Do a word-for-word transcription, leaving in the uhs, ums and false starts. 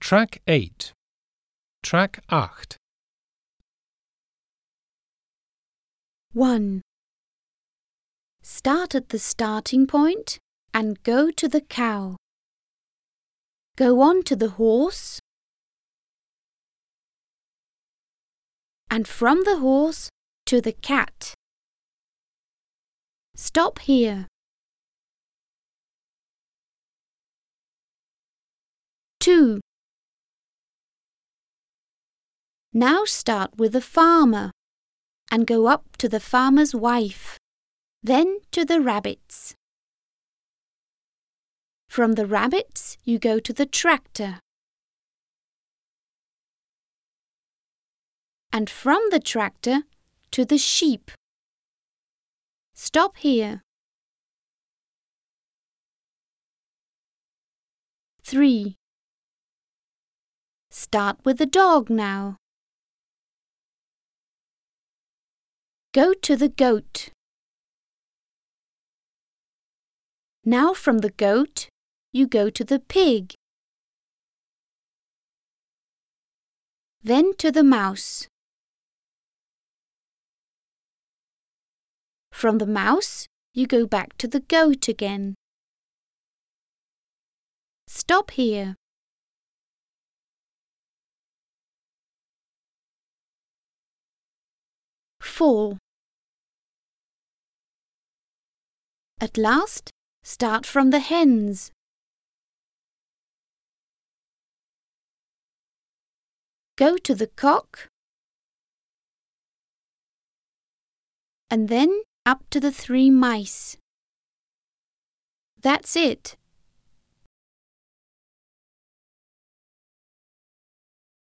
Track eight. Track acht. one. Start at the starting point and go to the cow. Go on to the horse, and from the horse to the cat. Stop here. two. Now start with the farmer and go up to the farmer's wife, then to the rabbits. From the rabbits you go to the tractor, and from the tractor to the sheep. Stop here. three. Start with the dog now. Go to the goat. Now from the goat, you go to the pig. Then to the mouse. From the mouse, you go back to the goat again. Stop here. four. At last, start from the hens. Go to the cock, and then up to the three mice. That's it.